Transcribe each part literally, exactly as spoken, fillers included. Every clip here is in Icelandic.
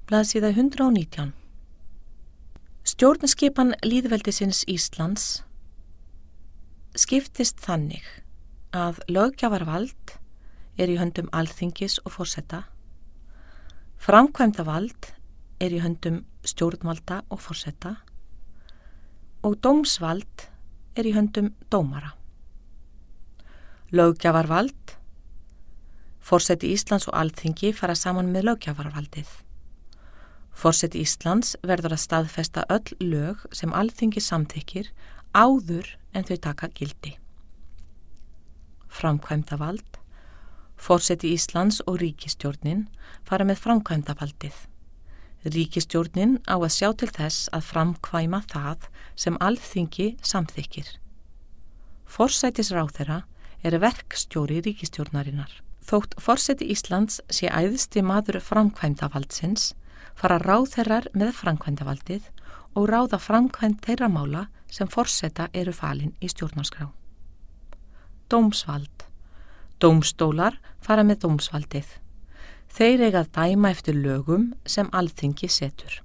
Blaðsíða hundrað og nítján. Stjórnskipan lýðveldisins Íslands skiptist þannig að löggjafarvald er í höndum Alþingis og forseta, framkvæmdavald er í höndum stjórnvalda og forseta og dómsvald er í höndum dómara. Löggjafarvald, forseti Íslands og Alþingi fara saman með löggjafarvaldið. Forseti Íslands verður að staðfesta öll lög sem Alþingi samþykkir áður en þau taka gildi. Framkvæmdavald, forseti Íslands og ríkisstjórnin fara með framkvæmdavaldið. Ríkisstjórnin á að sjá til þess að framkvæma það sem Alþingi samþykkir. Forsætisráðherra er verkstjóri ríkisstjórnarinnar. Þótt forseti Íslands sé æðsti maður framkvæmdavaldsins, fara ráðherrar með framkvæmdavaldið og ráða framkvæmd þeirra mála sem forseta eru falin í stjórnarskrá. Dómsvald. Dómstólar fara með dómsvaldið. Þeir eiga að dæma eftir lögum sem Alþingi setur.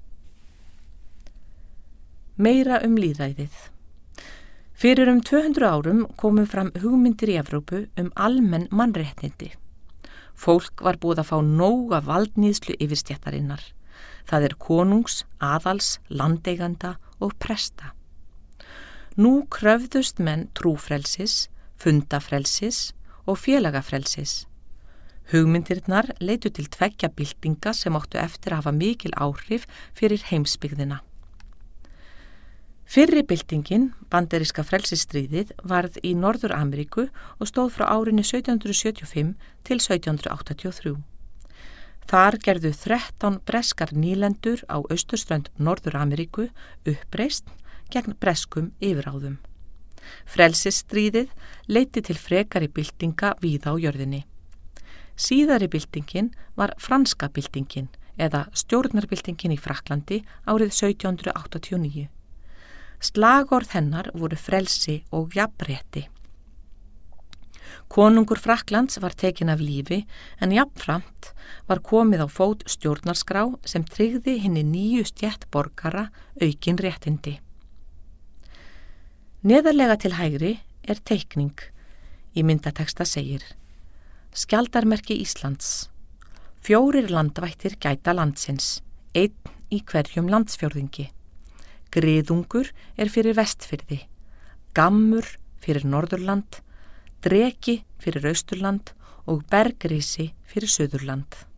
Meira um lýðræðið. Fyrir um tvö hundruð árum komu fram hugmyndir í Evrópu um almenn mannréttindi. Fólk var búið að fá nóg af valdníðslu yfirstéttarinnar. Það er konungs, aðals, landeiganda og presta. Nú kröfðust menn trúfrelsis, fundafrelsis og félagafrelsis. Hugmyndirnar leitu til tveggja byltinga sem áttu eftir að hafa mikil áhrif fyrir heimsbyggðina. Fyrri byltingin, bandaríska frelsisstríðið, varð í Norður-Ameríku og stóð frá árinu sautján hundruð sjötíu og fimm til sautján hundruð áttatíu og þrjú. Þar gerðu þrettán breskar nýlendur á austurströnd Norður-Ameríku uppreisn gegn breskum yfirráðum. Frelsisstríðið leiddi til frekari byltinga víða á jörðinni. Síðari byltingin var franska byltingin eða stjórnarbyltingin í Frakklandi árið sautján hundruð áttatíu og níu. Slagorð hennar voru frelsi og jafnrétti. Konungur Frakklands var tekin af lífi en jafnframt var komið á fót stjórnarskrá sem tryggði hinni nýju stétt borgara aukin réttindi. Neðarlega til hægri er teikning. Í myndateksta segir: Skjaldarmerki Íslands. Fjórir landvættir gæta landsins, einn í hverjum landsfjórðingi. Griðungur er fyrir Vestfirði, gammur fyrir Norðurland, dreki fyrir Austurland og bergrisi fyrir Suðurland.